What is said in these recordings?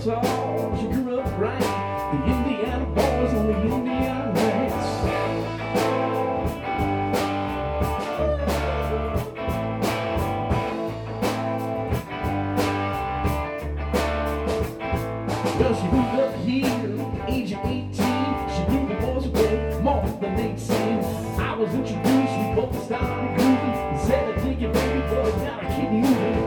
tall, she grew up bright. The Indiana boys on the Indiana nights. Well, she moved up here at the age of 18. She blew the boys away more than they'd seen. I was introduced, we both started grooving. And said, I dig you, baby, but I gotta keep moving.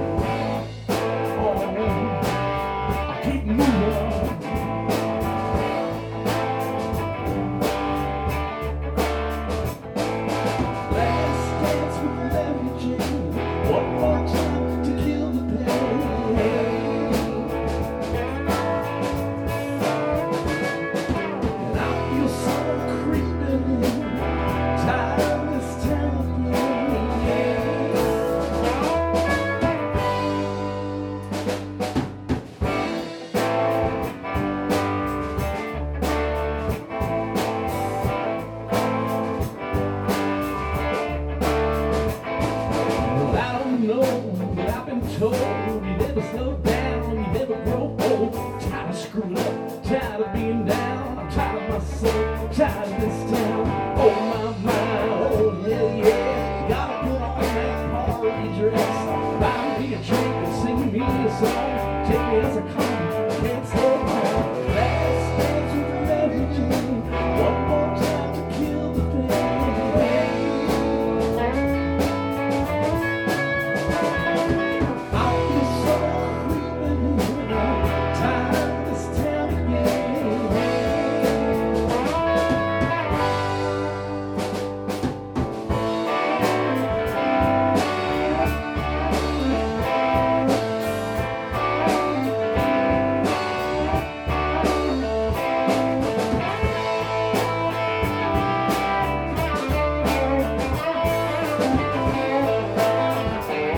Told you never slow down, you never grow old. Tired of screwing up, tired of being down. I'm tired of myself, tired of this town. Oh my, oh hell yeah. Gotta put on that party dress, buy me a drink and sing me a song. Take me as I come, can't slow down. Last dance with Mary Jane, one more time to kill the pain.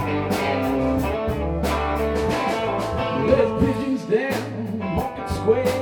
There's pigeons down Market Square.